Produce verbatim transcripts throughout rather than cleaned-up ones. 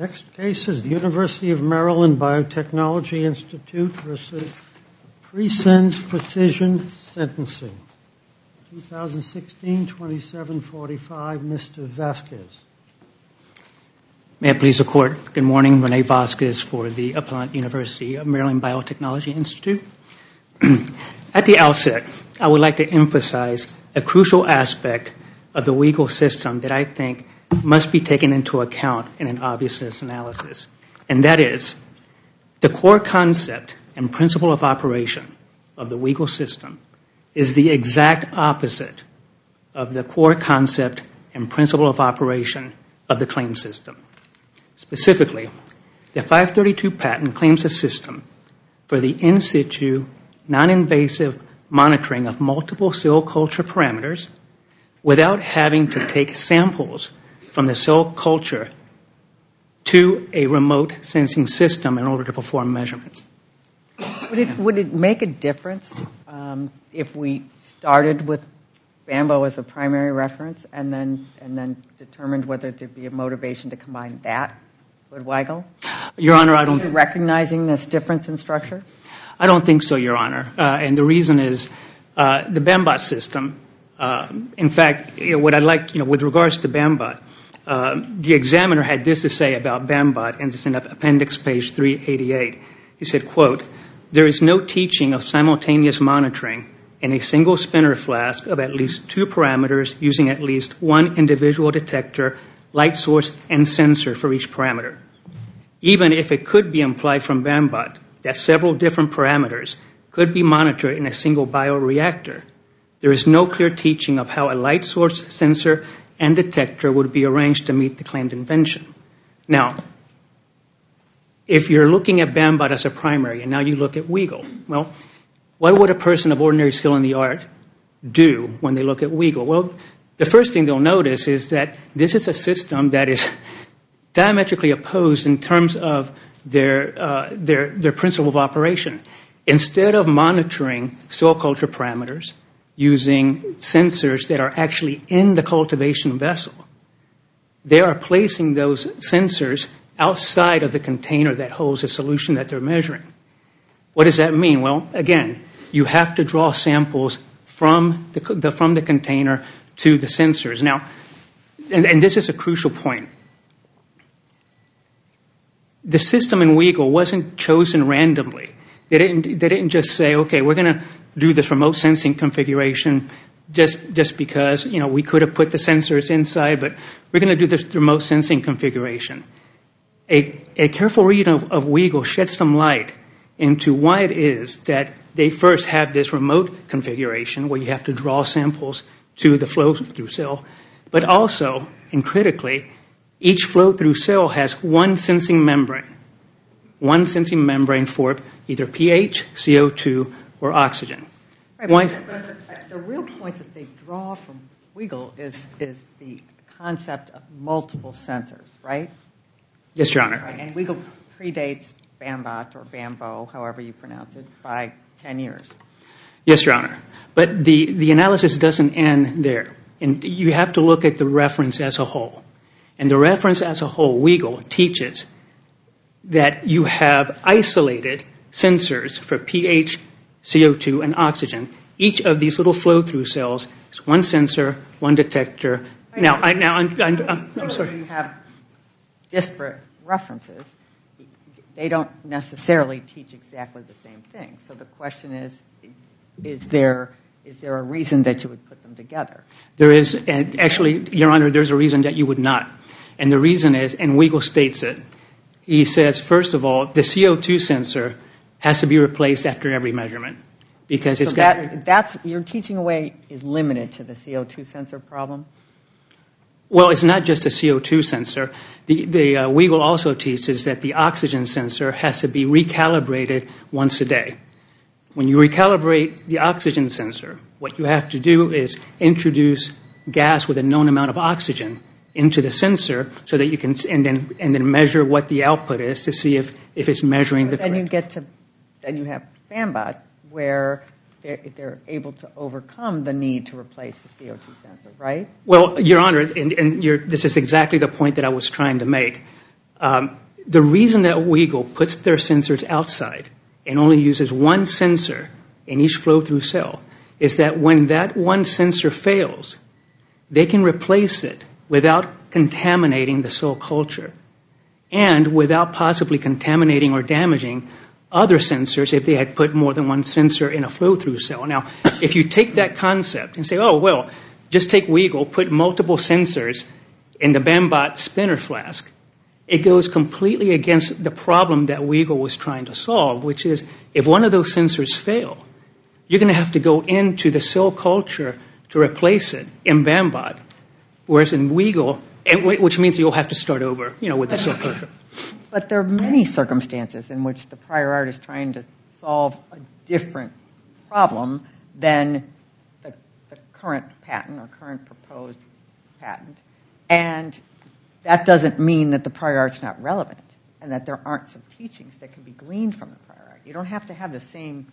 Next case is the University of Maryland Biotechnology Institute versus Presens Precision Sentencing. twenty sixteen twenty-seven forty-five, Mister Vasquez. May it please the Court. Good morning. Rene Vasquez for the Appellant University of Maryland Biotechnology Institute. At the outset, I would like to emphasize a crucial aspect of the legal system that I think must be taken into account in an obviousness analysis, and that is the core concept and principle of operation of the legal system is the exact opposite of the core concept and principle of operation of the claim system. Specifically, the five thirty-two patent claims a system for the in situ, non-invasive monitoring of multiple cell culture parameters without having to take samples from the cell culture to a remote sensing system in order to perform measurements. Would it, would it make a difference um, if we started with Bambo as a primary reference and then and then determined whether there'd be a motivation to combine that with Weigel? Your Honor, I don't... Are you recognizing this difference in structure? I don't think so, Your Honor. Uh, and the reason is uh, the Bambot system, uh, in fact, you know, what I'd like, you know, with regards to Bambot, uh, the examiner had this to say about Bambot, and it's in appendix page three eighty-eight. He said, quote, "There is no teaching of simultaneous monitoring in a single spinner flask of at least two parameters using at least one individual detector, light source, and sensor for each parameter. Even if it could be implied from Bambot that several different parameters could be monitored in a single bioreactor, there is no clear teaching of how a light source, sensor, and detector would be arranged to meet the claimed invention." Now, if you're looking at Bambot as a primary and now you look at Weigel, well, what would a person of ordinary skill in the art do when they look at Weigel? Well, the first thing they'll notice is that this is a system that is diametrically opposed in terms of their, uh, their, their principle of operation. Instead of monitoring cell culture parameters using sensors that are actually in the cultivation vessel, they are placing those sensors outside of the container that holds the solution that they're measuring. What does that mean? Well, again, you have to draw samples from the, the, from the container to the sensors. Now, and, and this is a crucial point. The system in Weigel wasn't chosen randomly. They didn't, they didn't just say, okay, we're going to do this remote sensing configuration just, just because, you know, we could have put the sensors inside, but we're going to do this remote sensing configuration. A, a careful read of, of Weigel sheds some light into why it is that they first have this remote configuration where you have to draw samples to the flow-through cell, but also, and critically, each flow-through cell has one sensing membrane, one sensing membrane for either pH, C O two, or oxygen. Right, Why? But the, the real point that they draw from Weigel is, is the concept of multiple sensors, right? Yes, Your Honor. Right, and Weigel predates Bambot or Bambo, however you pronounce it, by ten years. Yes, Your Honor. But the, the analysis doesn't end there. And you have to look at the reference as a whole. And the reference as a whole, Weigel, teaches that you have isolated sensors for pH, C O two, and oxygen. Each of these little flow-through cells is one sensor, one detector. Right. Now, I, now I'm, I'm, I'm, I'm sorry. You have disparate references. They don't necessarily teach exactly the same thing. So the question is, is there is there a reason that you would put them together? There is, and actually, Your Honor, there's a reason that you would not. And the reason is, and Weigel states it, he says, first of all, the C O two sensor has to be replaced after every measurement. Because it's so got... That, that's, your teaching away is limited to the C O two sensor problem? Well, it's not just a C O two sensor. The, the uh, Weigel also teaches that the oxygen sensor has to be recalibrated once a day. When you recalibrate the oxygen sensor, what you have to do is introduce gas with a known amount of oxygen into the sensor so that you can, and then and then measure what the output is to see if, if it's measuring the. Then you get to, then you have Bambot where they're, they're able to overcome the need to replace the C O two sensor, right? Well, Your Honor, and, and you're, this is exactly the point that I was trying to make. Um, the reason that Weagle puts their sensors outside and only uses one sensor in each flow-through cell is that when that one sensor fails, they can replace it without contaminating the cell culture and without possibly contaminating or damaging other sensors if they had put more than one sensor in a flow-through cell. Now, if you take that concept and say, oh, well, just take Weagle, put multiple sensors in the Bambot spinner flask, it goes completely against the problem that Weagle was trying to solve, which is if one of those sensors fail, you're going to have to go into the cell culture to replace it in Bambot, whereas in Weagle, which means you'll have to start over, you know, with the cell culture. But there are many circumstances in which the prior art is trying to solve a different problem than the, the current patent or current proposed patent. And that doesn't mean that the prior art's not relevant and that there aren't some teachings that can be gleaned from the prior art. You don't have to have the same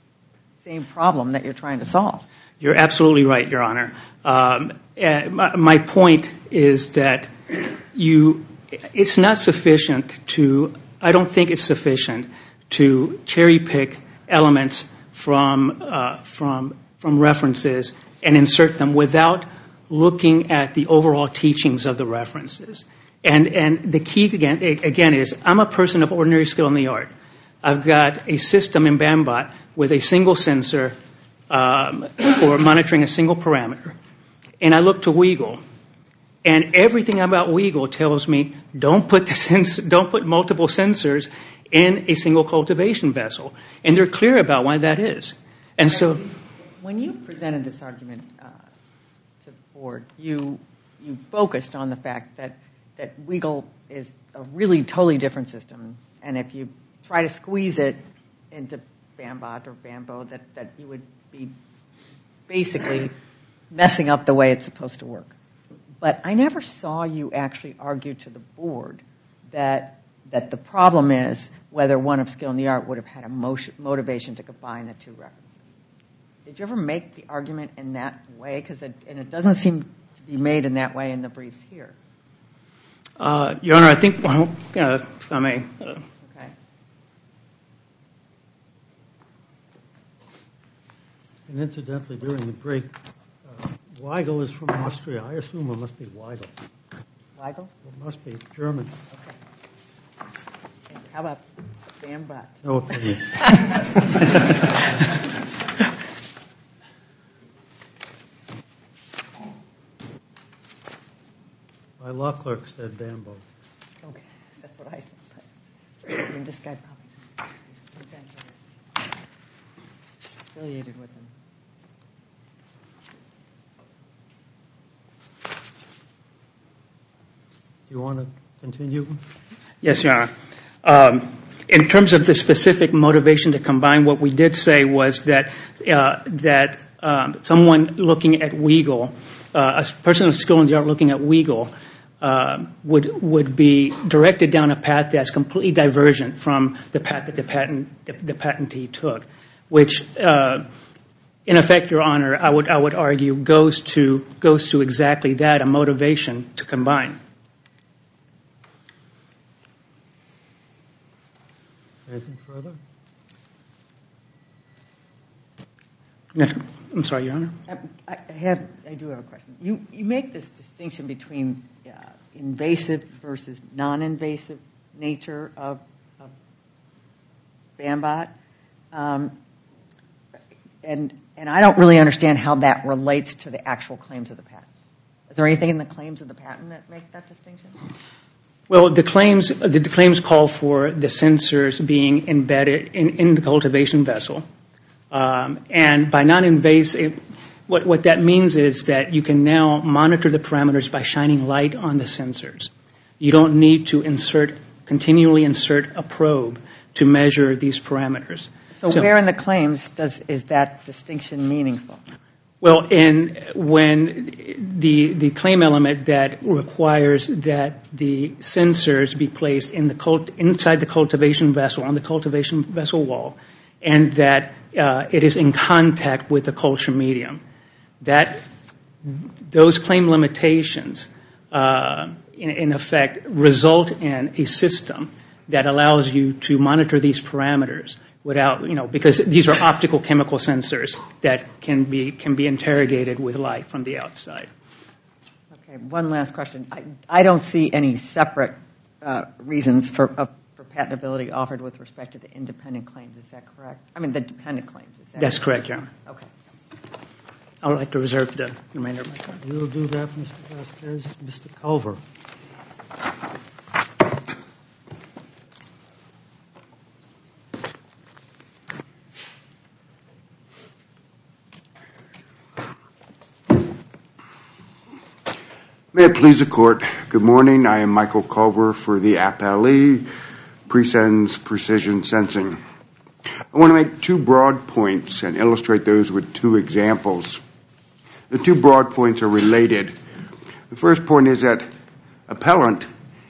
same problem that you're trying to solve. You're absolutely right, Your Honor. Um, my, my point is that you, it's not sufficient to, I don't think it's sufficient to cherry pick elements from, uh, from, from references and insert them without looking at the overall teachings of the references. And, and the key, again, again, is I'm a person of ordinary skill in the art. I've got a system in Bambot with a single sensor um, for monitoring a single parameter. And I look to Weagle. And everything about Weagle tells me don't put, the sens- don't put multiple sensors in a single cultivation vessel. And they're clear about why that is. And so, when you presented this argument uh, to the board, you, you focused on the fact that, that Weagle is a really totally different system. And if you try to squeeze it into Bambot or Bambo, that, that you would be basically messing up the way it's supposed to work. But I never saw you actually argue to the board that that the problem is whether one of skill in the art would have had a motion, motivation to combine the two references. Did you ever make the argument in that way? Because it, and it doesn't seem to be made in that way in the briefs here. Uh, Your Honor, I think, well, uh, if I may. Uh, okay. And incidentally, during the break, uh, Weigel is from Austria. I assume it must be Weigel. Weigel? It must be German. Okay. And how about Bambot? No opinion. My law clerk said Bambo. Okay, that's what I said. But I mean, this guy probably affiliated with him. Do you want to continue? Yes, Your Honor. Um, in terms of the specific motivation to combine, what we did say was that uh, that um, someone looking at Weagle, uh, a person of skill in the art looking at Weagle, uh, would would be directed down a path that's completely divergent from the path that the patent the, the patentee took, which, uh, in effect, Your Honor, I would I would argue goes to goes to exactly that, a motivation to combine. Anything further? I'm sorry, Your Honor. I have, I do have a question. You you make this distinction between uh, invasive versus non-invasive nature of, of Bambot, um, and and I don't really understand how that relates to the actual claims of the patent. Is there anything in the claims of the patent that make that distinction? Well, the claims the claims call for the sensors being embedded in, in the cultivation vessel. Um, and by non-invasive, what, what that means is that you can now monitor the parameters by shining light on the sensors. You don't need to insert, continually insert a probe to measure these parameters. So, so where in the claims does is that distinction meaningful? Well, in when the the claim element that requires that the sensors be placed in the cult, inside the cultivation vessel, on the cultivation vessel wall, and that uh, it is in contact with the culture medium. That those claim limitations uh, in, in effect, result in a system that allows you to monitor these parameters without, you know, because these are optical chemical sensors that can be can be interrogated with light from the outside. Okay, one last question. I, I don't see any separate uh, reasons for, uh, for patentability offered with respect to the independent claims. Is that correct? I mean, the dependent claims. Is that That's correct, correct, Your Honor. Okay. I would like to reserve the remainder of my time. We will do that, Mister Vasquez. Mister Culver. May it please the Court. Good morning. I am Michael Culver for the appellee, Presens Precision Sensing. I want to make two broad points and illustrate those with two examples. The two broad points are related. The first point is that appellant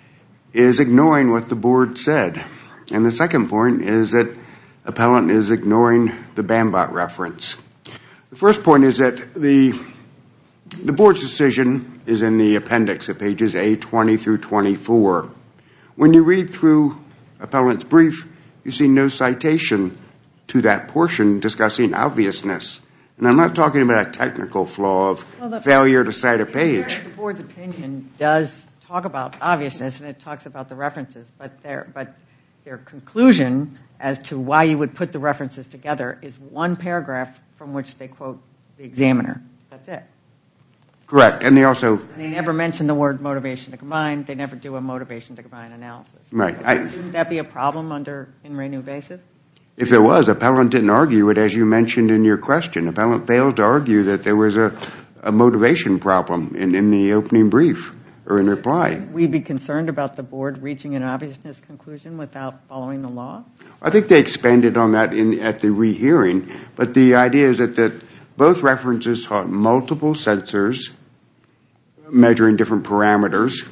is ignoring what the board said. And the second point is that appellant is ignoring the Bambot reference. The first point is that the The board's decision is in the appendix at pages A twenty through twenty-four. When you read through appellant's brief, you see no citation to that portion discussing obviousness. And I'm not talking about a technical flaw of well, the, failure to cite a page. The board's opinion does talk about obviousness, and it talks about the references, but their, but their conclusion as to why you would put the references together is one paragraph from which they quote the examiner. That's it. Correct. And they also... They never mention the word motivation to combine. They never do a motivation to combine analysis. Right. I, Shouldn't that be a problem under in re nuvasive? If there was, appellant didn't argue it, as you mentioned in your question. Appellant fails to argue that there was a, a motivation problem in, in the opening brief or in reply. Would we be concerned about the board reaching an obviousness conclusion without following the law? I think they expanded on that in, at the rehearing, but the idea is that, that both references taught multiple sensors measuring different parameters,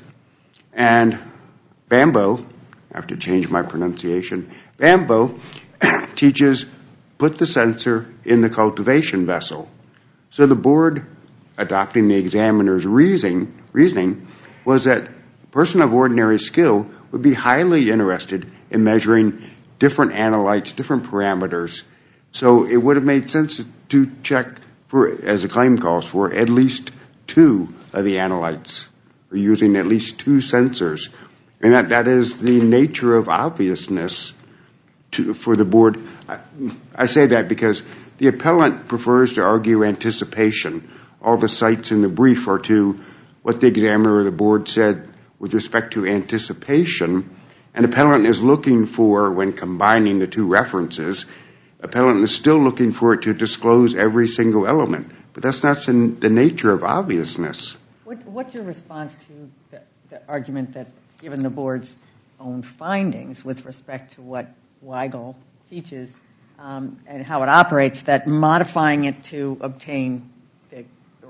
and Bambo, I have to change my pronunciation, Bambo teaches put the sensor in the cultivation vessel. So the board, adopting the examiner's reasoning, reasoning was that a person of ordinary skill would be highly interested in measuring different analytes, different parameters. So it would have made sense to check for, as the claim calls for, at least two of the analytes, or using at least two sensors. And that, that is the nature of obviousness to, for the board. I, I say that because the appellant prefers to argue anticipation. All the cites in the brief are to what the examiner or the board said with respect to anticipation. And appellant is looking for, when combining the two references, appellant is still looking for it to disclose every single element. But that's not the nature of obviousness. What, what's your response to the, the argument that, given the board's own findings with respect to what Weigel teaches um, and how it operates, that modifying it to obtain the,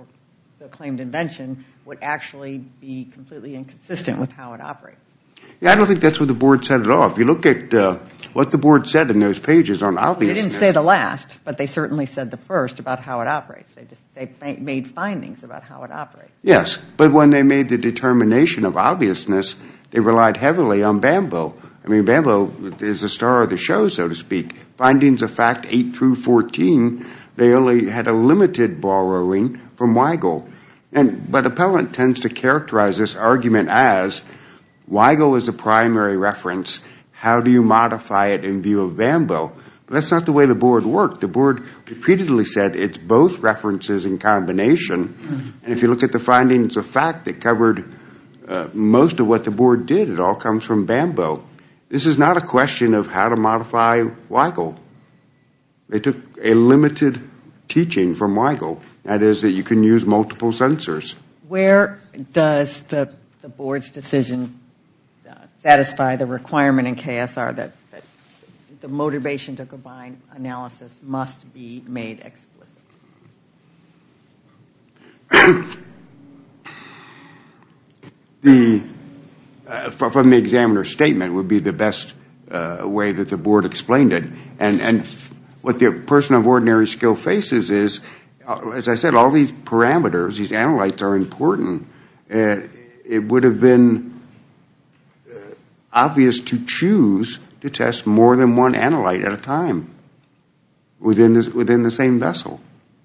the claimed invention would actually be completely inconsistent with how it operates? Yeah, I don't think that's what the board said at all. If you look at uh, what the board said in those pages on obviousness. They didn't say the last, but they certainly said the first about how it operates. They just they made findings about how it operates. Yes, but when they made the determination of obviousness, they relied heavily on Bambo. I mean, Bambo is the star of the show, so to speak. Findings of fact eight through fourteen, they only had a limited borrowing from Weigel. And, but appellant tends to characterize this argument as Weigel is the primary reference. How do you modify it in view of Bambo? But that's not the way the board worked. The board repeatedly said it's both references in combination. Mm-hmm. And if you look at the findings of fact that covered uh, most of what the board did, it all comes from Bambo. This is not a question of how to modify Weigel. They took a limited teaching from Weigel. That is that you can use multiple sensors. Where does the, the board's decision satisfy the requirement in K S R that, that the motivation to combine analysis must be made explicit? the uh, from the examiner's statement would be the best uh, way that the board explained it. And, and what the person of ordinary skill faces is, uh, as I said, all these parameters, these analytes are important. Uh, it would have been uh, obvious to choose to test more than one analyte at a time within the, within the same vessel.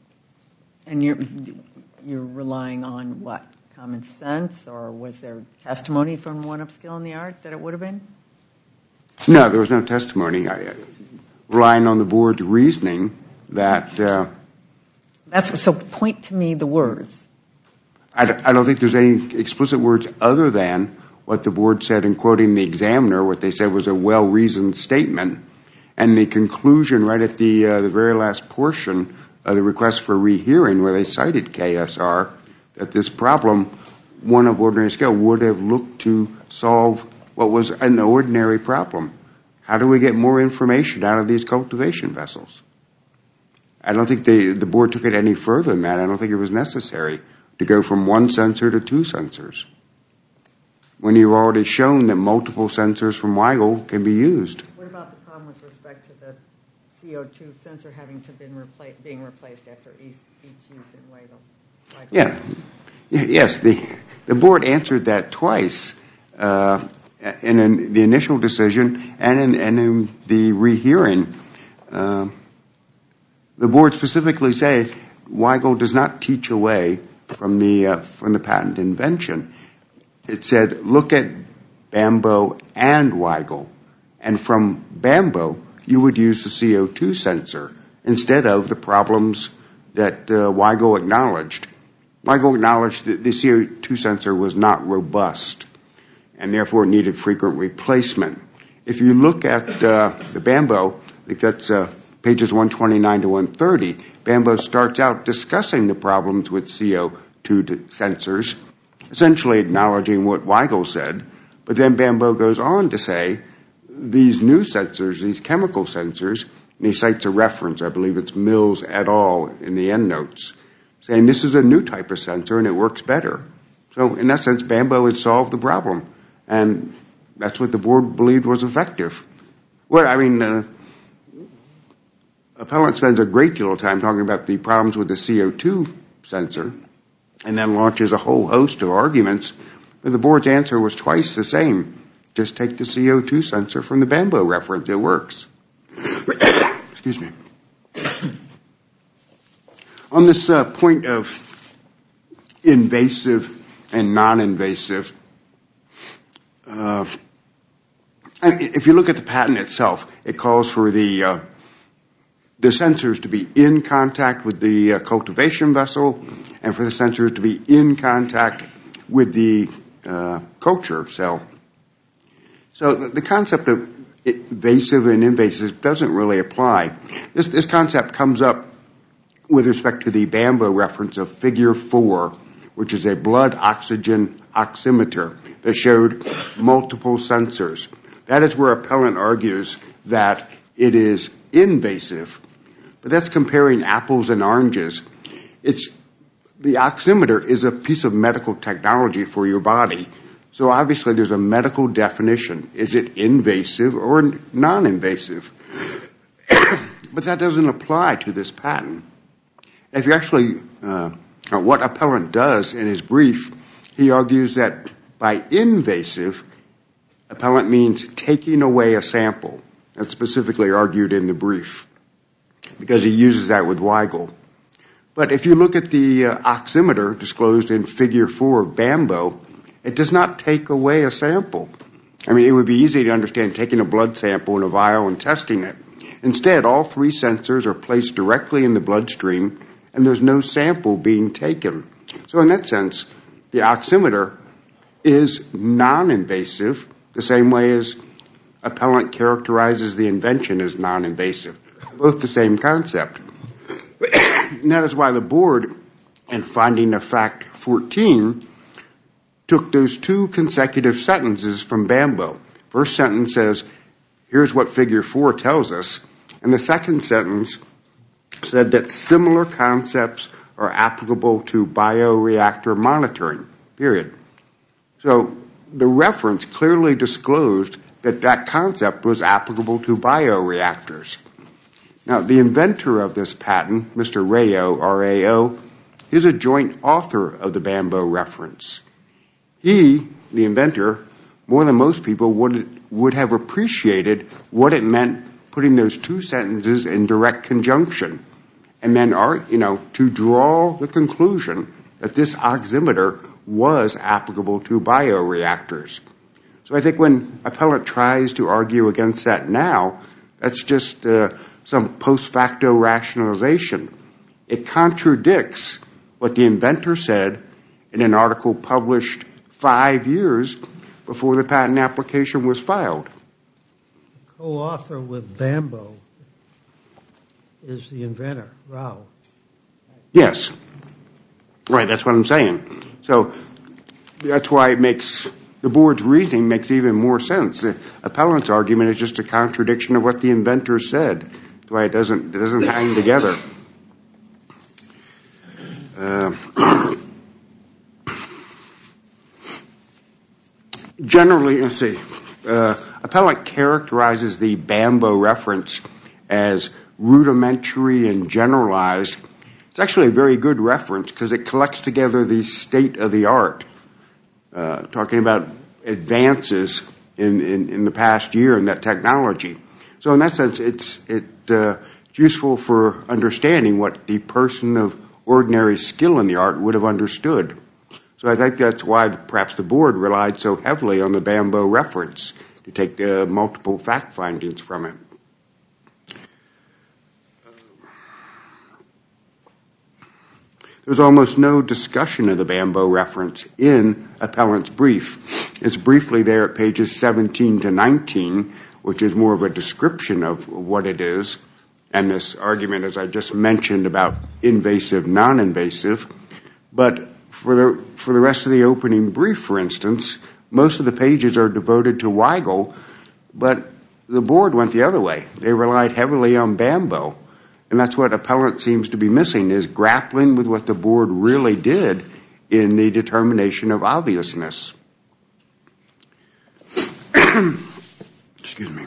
And you're, you're relying on what? Common sense, or was there testimony from one of skill in the art that it would have been? No, there was no testimony. I, uh, relying on the board's reasoning that... Uh, That's so point to me the words. I don't, I don't think there's any explicit words other than what the board said in quoting the examiner. What they said was a well-reasoned statement. And the conclusion right at the, uh, the very last portion of the request for rehearing, where they cited K S R, that this problem, one of ordinary skill, would have looked to solve what was an ordinary problem. How do we get more information out of these cultivation vessels? I don't think they, the board took it any further than that. I don't think it was necessary to go from one sensor to two sensors, when you've already shown that multiple sensors from Weigel can be used. What about the problem with respect to the C O two sensor having to been repla- being replaced after each, each use in Weigel? Like Yeah. Yes, the, the board answered that twice uh, in, in the initial decision and in, and in the rehearing. Uh, the board specifically say Weigel does not teach away from the uh, from the patent invention. It said, look at Bambo and Weigel, and from Bambo you would use the C O two sensor instead of the problems that uh, Weigel acknowledged. Weigel acknowledged that the C O two sensor was not robust and therefore needed frequent replacement. If you look at uh, the Bambo, I think that's uh, pages one twenty-nine to one thirty, Bambo starts out discussing the problems with C O two sensors, essentially acknowledging what Weigel said, but then Bambo goes on to say these new sensors, these chemical sensors, and he cites a reference, I believe it's Mills et al. In the endnotes, saying this is a new type of sensor and it works better. So in that sense, Bambo had solved the problem, and that's what the board believed was effective. Well, I mean, uh, appellant spends a great deal of time talking about the problems with the C O two sensor and then launches a whole host of arguments, but the board's answer was twice the same. Just take the C O two sensor from the Bambo reference, it works. Excuse me. On this uh, point of invasive and non-invasive, uh, if you look at the patent itself, it calls for the uh, the sensors to be in contact with the uh, cultivation vessel and for the sensors to be in contact with the uh, culture cell. So the, the concept of invasive and invasive doesn't really apply. This, this concept comes up with respect to the Bambo reference of figure four, which is a blood oxygen oximeter that showed multiple sensors. That is where appellant argues that it is invasive. But that's comparing apples and oranges. It's, the oximeter is a piece of medical technology for your body. So obviously there's a medical definition. Is it invasive or non-invasive? But that doesn't apply to this patent. If you actually, uh, what appellant does in his brief, he argues that by invasive, appellant means taking away a sample. That's specifically argued in the brief, because he uses that with Weigel. But if you look at the uh, oximeter disclosed in figure four of Bambo, it does not take away a sample. I mean, it would be easy to understand taking a blood sample in a vial and testing it. Instead, all three sensors are placed directly in the bloodstream, and there's no sample being taken. So in that sense, the oximeter is non-invasive, the same way as appellant characterizes the invention as non-invasive. Both the same concept. And that is why the board, in finding of fact fourteen, took those two consecutive sentences from Bambo. First sentence says, here's what figure four tells us. And the second sentence said that similar concepts are applicable to bioreactor monitoring, period. So the reference clearly disclosed that that concept was applicable to bioreactors. Now, the inventor of this patent, Mister Rao, R A O, is a joint author of the Bambo reference. he, the inventor, more than most people would would have appreciated what it meant putting those two sentences in direct conjunction, and then, are, you know, to draw the conclusion that this oximeter was applicable to bioreactors. So I think when appellant tries to argue against that now, that's just uh, some post facto rationalization. It contradicts what the inventor said in an article published five years before the patent application was filed. The co-author with Bambo is the inventor, Rao. Yes. Right, that's what I'm saying. So that's why it makes, the board's reasoning makes even more sense. The appellant's argument is just a contradiction of what the inventor said. That's why it doesn't, it doesn't hang together. Uh, generally, let's see, uh, appellant characterizes the Bambo reference as rudimentary and generalized. It's actually a very good reference because it collects together the state of the art, uh, talking about advances in, in, in the past year in that technology. So in that sense, it's, it, uh, it's useful for understanding what the person of ordinary skill in the art would have understood. So I think that's why perhaps the board relied so heavily on the Bambo reference to take uh, multiple fact findings from it. There's almost no discussion of the Bambo reference in appellant's brief. It's briefly there at pages seventeen to nineteen, which is more of a description of what it is, and this argument, as I just mentioned, about invasive, non-invasive. But for the, for the rest of the opening brief, for instance, most of the pages are devoted to Weigel, but the board went the other way. They relied heavily on Bambo. And that's what appellant seems to be missing, is grappling with what the board really did in the determination of obviousness. Excuse me.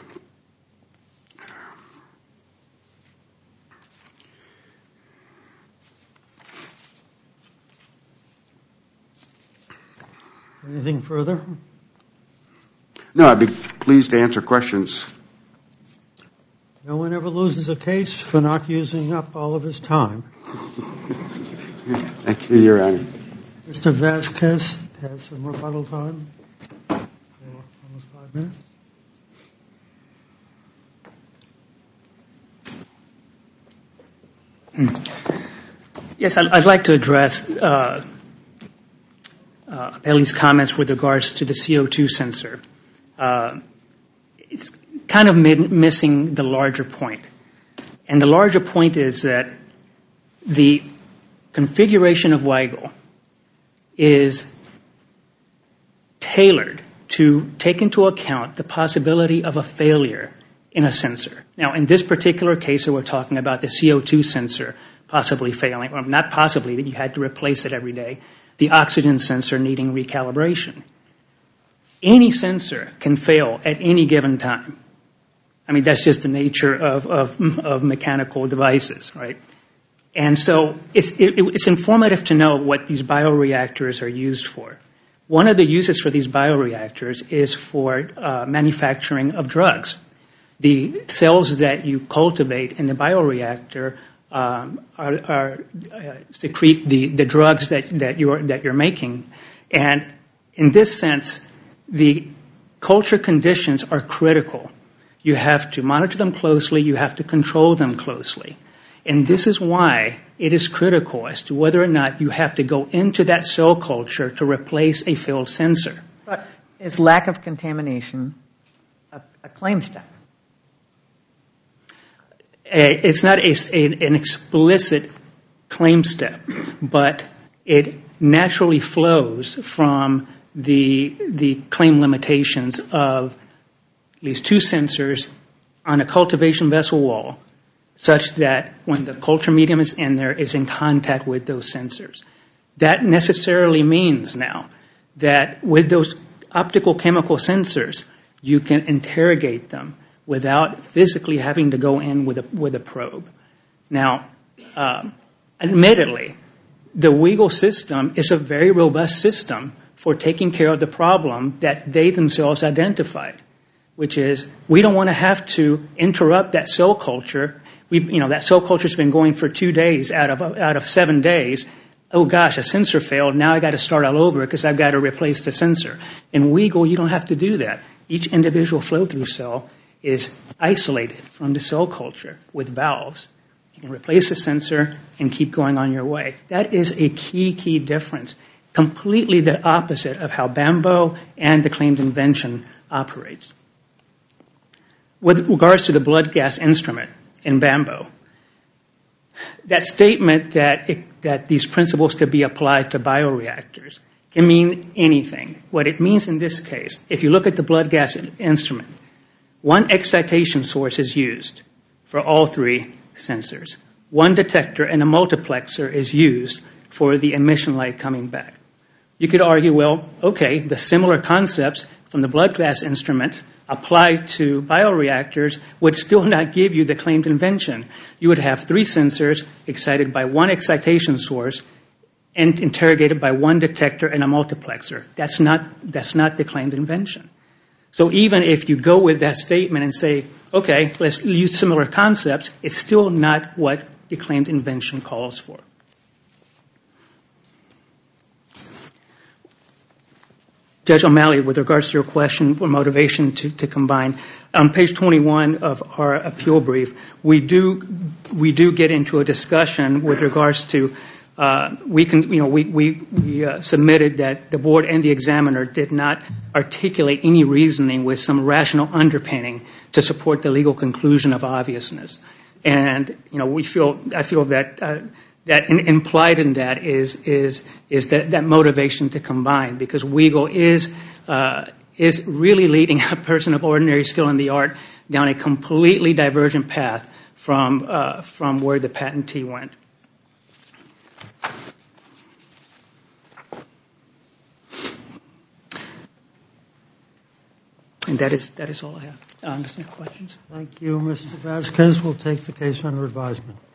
Anything further? No, I'd be pleased to answer questions. No one ever loses a case for not using up all of his time. Thank you, Your Honor. Mister Vasquez has some rebuttal time for almost five minutes. Yes, I'd like to address uh, uh, Appellee's comments with regards to the C O two sensor. Uh, it's kind of mid- missing the larger point. And the larger point is that the configuration of Weigel is tailored to take into account the possibility of a failure in a sensor. Now, in this particular case, we're talking about the C O two sensor possibly failing, or not possibly, that you had to replace it every day, the oxygen sensor needing recalibration. Any sensor can fail at any given time. I mean, that's just the nature of, of, of mechanical devices, right? And so it's, it, it's informative to know what these bioreactors are used for. One of the uses for these bioreactors is for uh, manufacturing of drugs. The cells that you cultivate in the bioreactor um, are, are uh, secrete the, the drugs that, that, you're, that you're making. And in this sense, the culture conditions are critical. You have to monitor them closely. You have to control them closely. And this is why it is critical as to whether or not you have to go into that cell culture to replace a failed sensor. But is lack of contamination a, a claim step? It's not a, a, an explicit claim step, but it naturally flows from the, the claim limitations of at least two sensors on a cultivation vessel wall, such that when the culture medium is in there, is in contact with those sensors. That necessarily means now that with those optical chemical sensors, you can interrogate them without physically having to go in with a, with a probe. Now, uh, admittedly, the Weigel system is a very robust system for taking care of the problem that they themselves identified, which is we don't want to have to interrupt that cell culture. We, you know, that cell culture's been going for two days out of out of seven days. Oh gosh, a sensor failed. Now I got to start all over because I've got to replace the sensor. In WeGo, you don't have to do that. Each individual flow-through cell is isolated from the cell culture with valves. You can replace the sensor and keep going on your way. That is a key, key difference. Completely the opposite of how Bambo and the claimed invention operates. With regards to the blood gas instrument in Bambo, that statement that it, that these principles could be applied to bioreactors can mean anything. What it means in this case, if you look at the blood gas instrument, one excitation source is used for all three sensors. One detector and a multiplexer is used for the emission light coming back. You could argue, well, okay, the similar concepts from the blood gas instrument applied to bioreactors would still not give you the claimed invention. You would have three sensors excited by one excitation source and interrogated by one detector and a multiplexer. That's not, that's not the claimed invention. So even if you go with that statement and say, okay, let's use similar concepts, it's still not what the claimed invention calls for. Judge O'Malley, with regards to your question for motivation to, to combine, on page twenty-one of our appeal brief, we do we do get into a discussion with regards to uh, we can you know we we, we uh, submitted that the board and the examiner did not articulate any reasoning with some rational underpinning to support the legal conclusion of obviousness, and you know we feel I feel that. Uh, That in, implied in that is is is that, that motivation to combine, because WeGo is uh, is really leading a person of ordinary skill in the art down a completely divergent path from uh, from where the patentee went. And that is that is all I have. Uh, questions? Thank you, Mister Vasquez. We'll take the case under advisement.